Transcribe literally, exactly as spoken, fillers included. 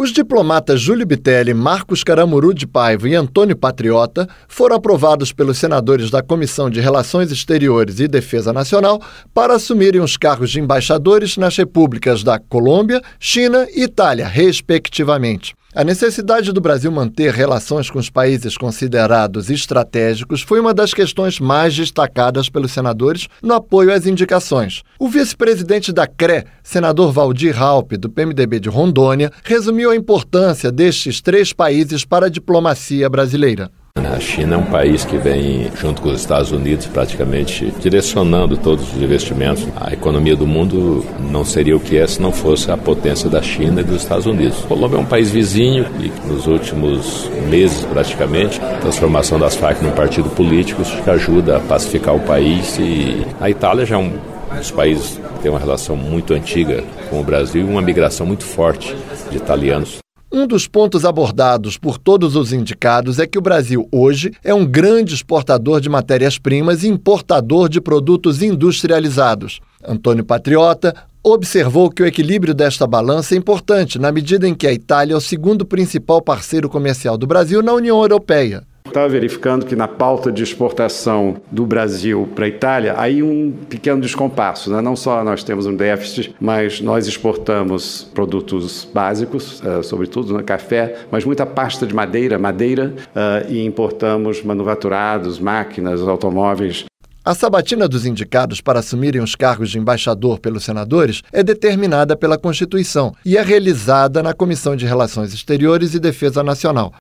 Os diplomatas Júlio Bitelli, Marcos Caramuru de Paiva e Antônio Patriota foram aprovados pelos senadores da Comissão de Relações Exteriores e Defesa Nacional para assumirem os cargos de embaixadores nas repúblicas da Colômbia, China e Itália, respectivamente. A necessidade do Brasil manter relações com os países considerados estratégicos foi uma das questões mais destacadas pelos senadores no apoio às indicações. O vice-presidente da C R E, senador Valdir Raupp, do P M D B de Rondônia, resumiu a importância destes três países para a diplomacia brasileira. A China é um país que vem, junto com os Estados Unidos, praticamente direcionando todos os investimentos. A economia do mundo não seria o que é se não fosse a potência da China e dos Estados Unidos. A Colômbia é um país vizinho e, nos últimos meses, praticamente, a transformação das Farc num partido político que ajuda a pacificar o país. E a Itália já é um dos países que tem uma relação muito antiga com o Brasil e uma migração muito forte de italianos. Um dos pontos abordados por todos os indicados é que o Brasil hoje é um grande exportador de matérias-primas e importador de produtos industrializados. Antônio Patriota observou que o equilíbrio desta balança é importante na medida em que a Itália é o segundo principal parceiro comercial do Brasil na União Europeia. Estava verificando que na pauta de exportação do Brasil para a Itália, aí um pequeno descompasso, né? Não só nós temos um déficit, mas nós exportamos produtos básicos, uh, sobretudo no café, mas muita pasta de madeira, madeira, uh, e importamos manufaturados, máquinas, automóveis. A sabatina dos indicados para assumirem os cargos de embaixador pelos senadores é determinada pela Constituição e é realizada na Comissão de Relações Exteriores e Defesa Nacional.